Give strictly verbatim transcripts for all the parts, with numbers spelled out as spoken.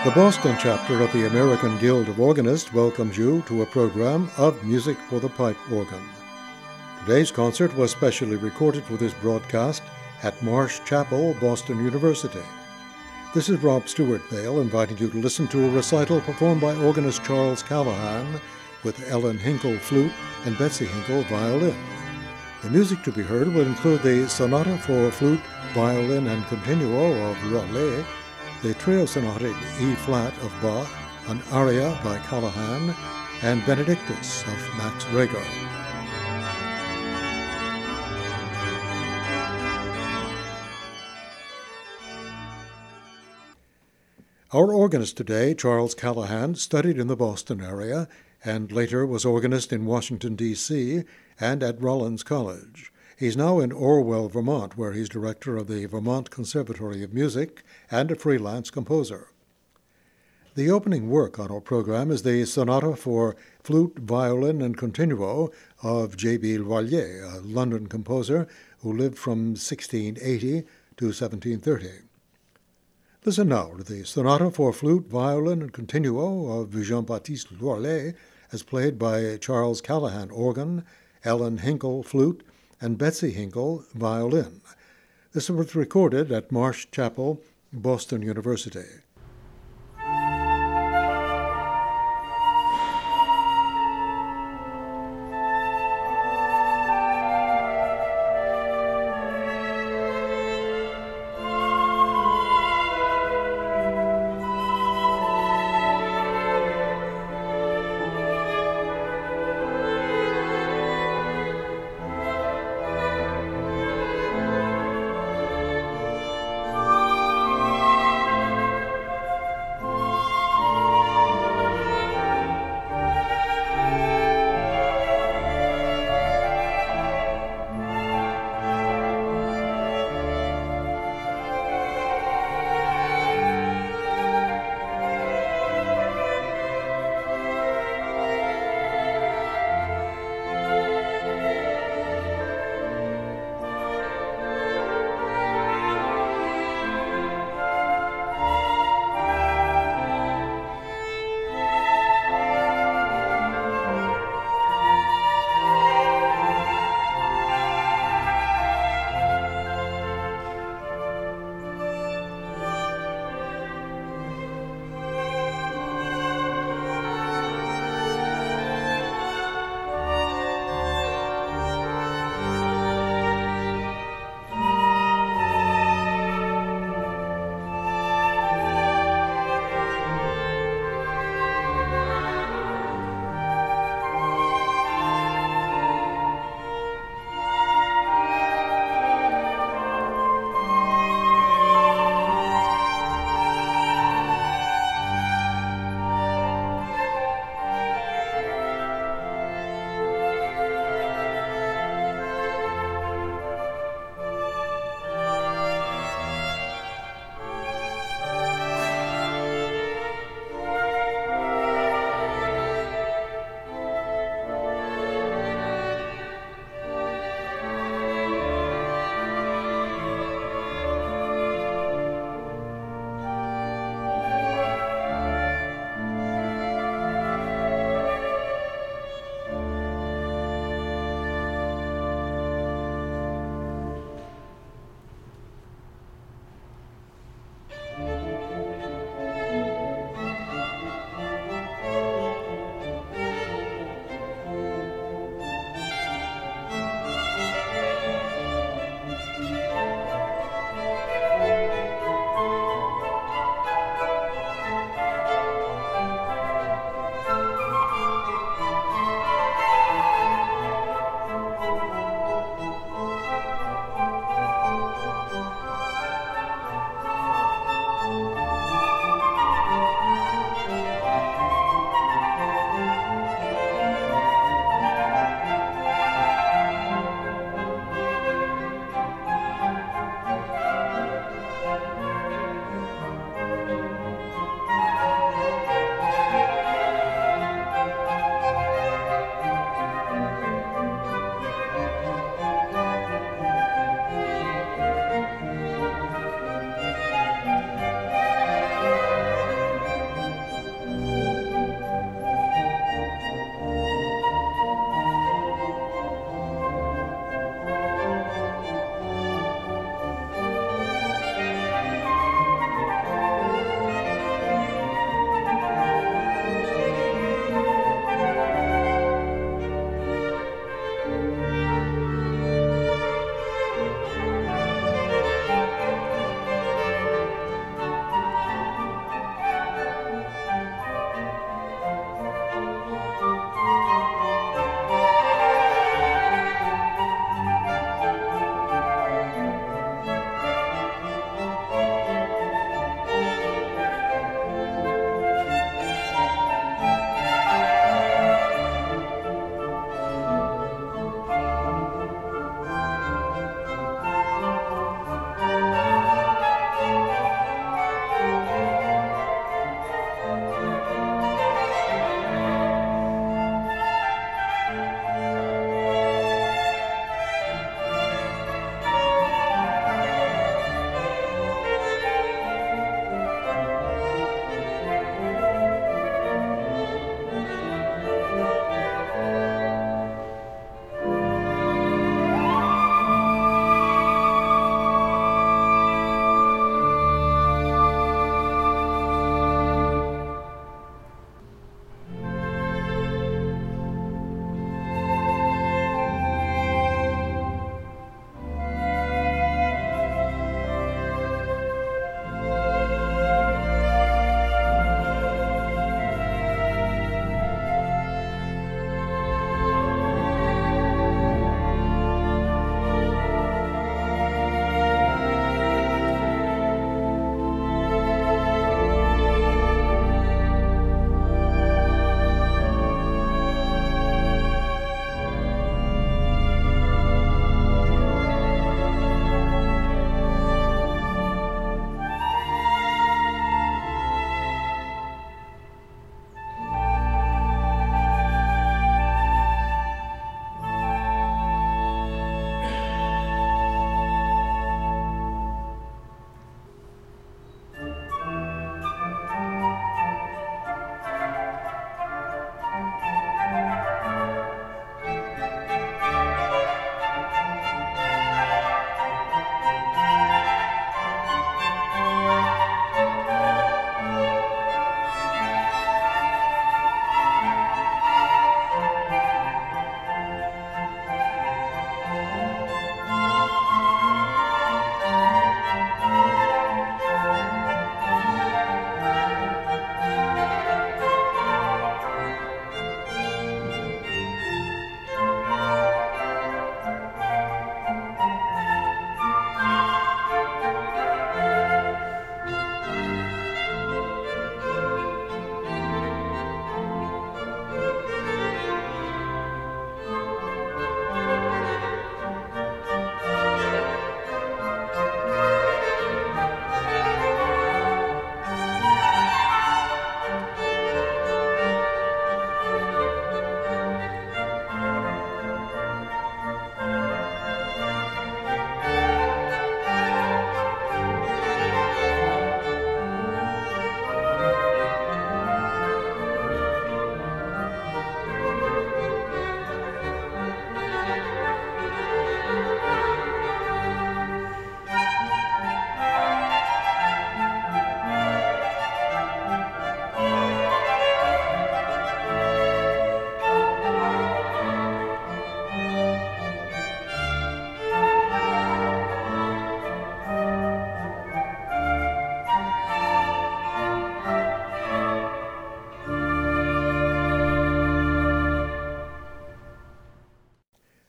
The Boston chapter of the American Guild of Organists welcomes you to a program of music for the pipe organ. Today's concert was specially recorded for this broadcast at Marsh Chapel, Boston University. This is Rob Stewart Vale inviting you to listen to a recital performed by organist Charles Callahan with Ellen Hinkle flute and Betsy Hinkle violin. The music to be heard will include the Sonata for Flute, Violin, and Continuo of Rollet, the Trio Sonata in E-flat of Bach, an aria by Callahan, and Benedictus of Max Reger. Our organist today, Charles Callahan, studied in the Boston area and later was organist in Washington, D C and at Rollins College. He's now in Orwell, Vermont, where he's director of the Vermont Conservatory of Music and a freelance composer. The opening work on our program is the Sonata for Flute, Violin, and Continuo of J B Loillier, a London composer who lived from sixteen eighty to seventeen thirty. Listen now to the Sonata for Flute, Violin, and Continuo of Jean-Baptiste Loillier as played by Charles Callahan organ, Ellen Hinkle flute, and Betsy Hinkle violin. This was recorded at Marsh Chapel, Boston University.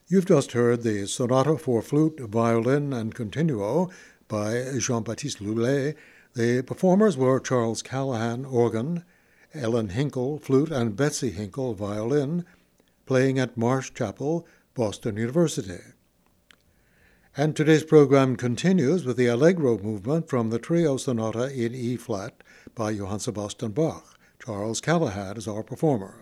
You've just heard the Sonata for Flute, Violin, and Continuo by Jean-Baptiste Lully. The performers were Charles Callahan, organ, Ellen Hinkle, flute, and Betsy Hinkle, violin, playing at Marsh Chapel, Boston University. And today's program continues with the Allegro movement from the Trio Sonata in E-flat by Johann Sebastian Bach. Charles Callahan is our performer.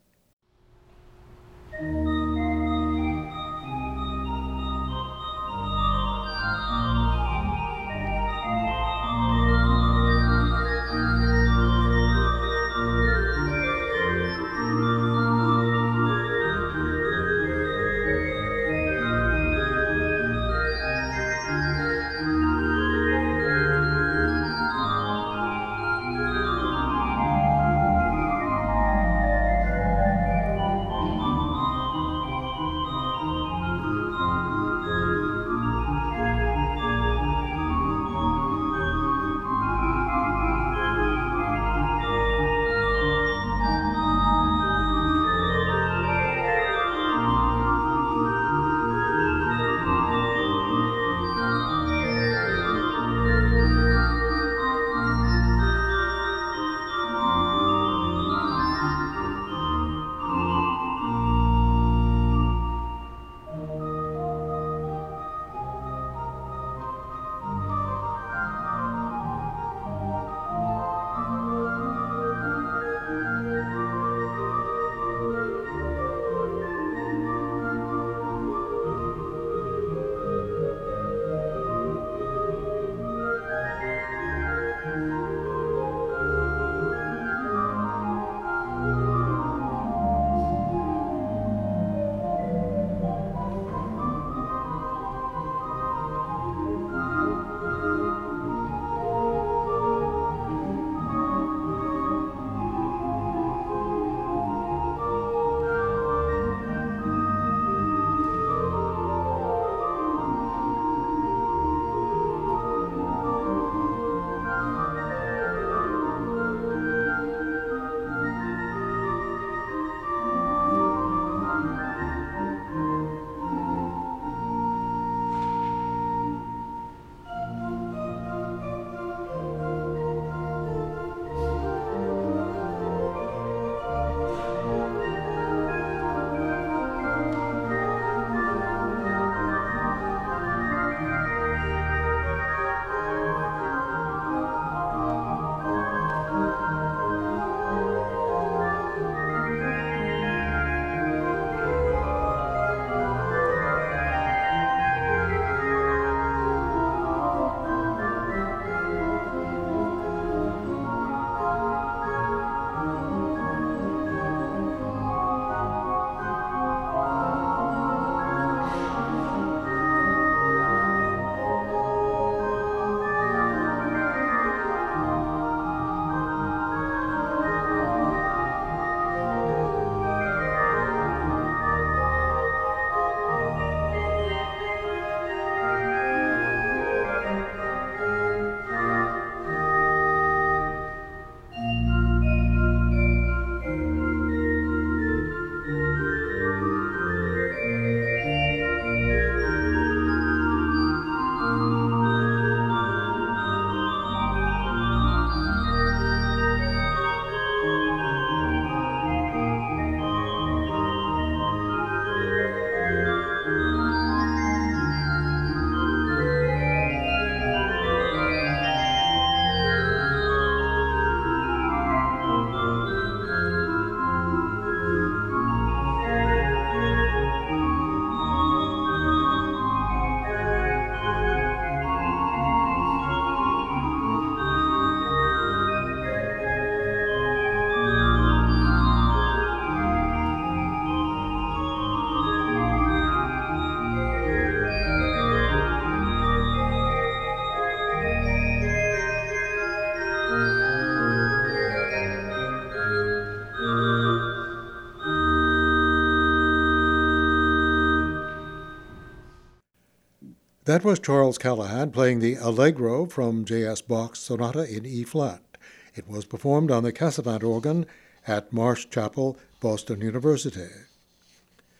That was Charles Callahan playing the Allegro from J S Bach's Sonata in E-flat. It was performed on the Casavant organ at Marsh Chapel, Boston University.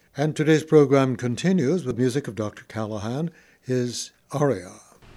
And today's program continues with music of Doctor Callahan, his aria.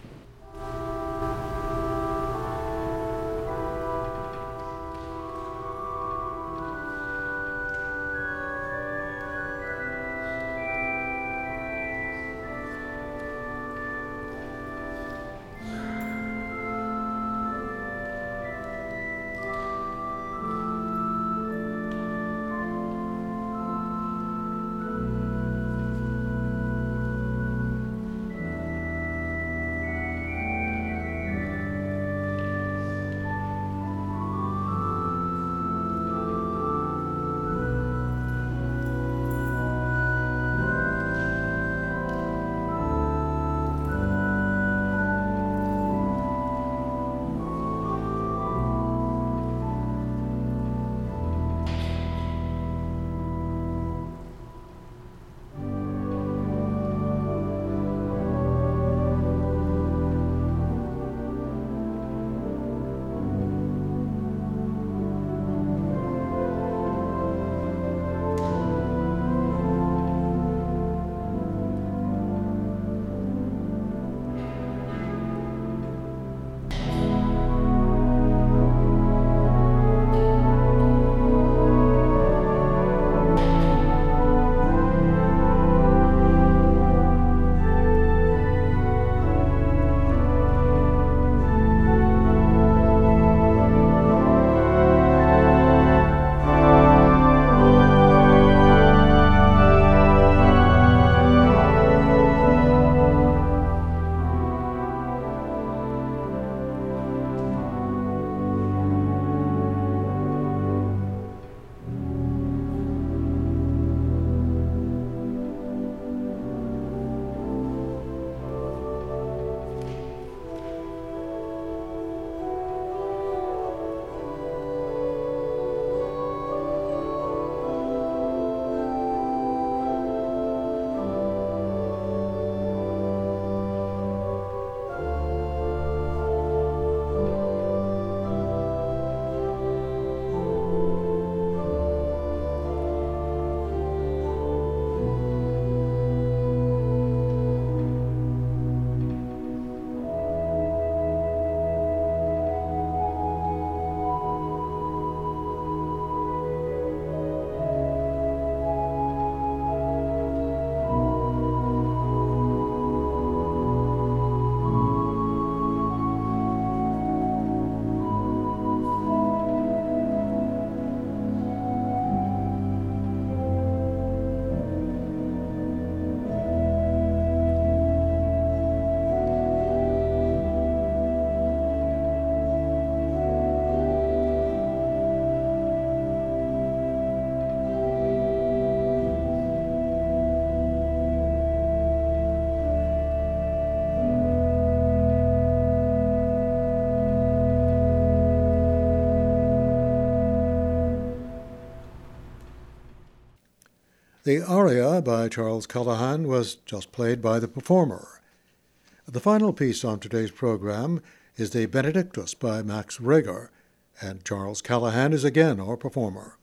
The aria by Charles Callahan was just played by the performer. The final piece on today's program is the Benedictus by Max Reger, and Charles Callahan is again our performer.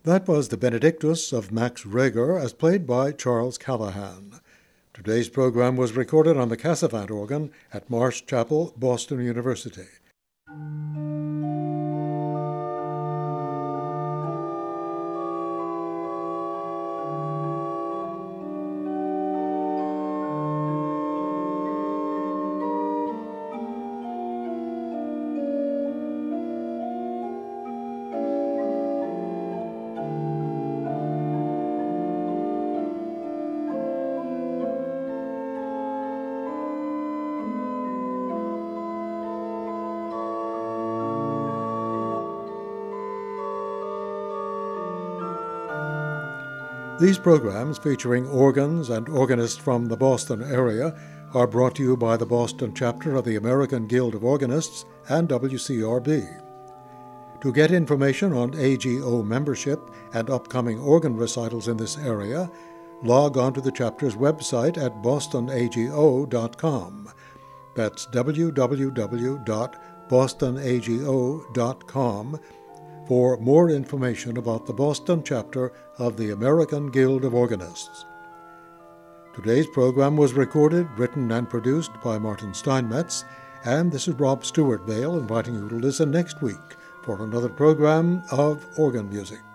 That was the Benedictus of Max Reger as played by Charles Callahan. Today's program was recorded on the Cassavant organ at Marsh Chapel, Boston University. These programs, featuring organs and organists from the Boston area, are brought to you by the Boston chapter of the American Guild of Organists and W C R B. To get information on A G O membership and upcoming organ recitals in this area, log on to the chapter's website at boston a g o dot com. That's w w w dot boston a g o dot com for more information about the Boston chapter of the American Guild of Organists. Today's program was recorded, written, and produced by Martin Steinmetz, and this is Rob Stewart Vale inviting you to listen next week for another program of organ music.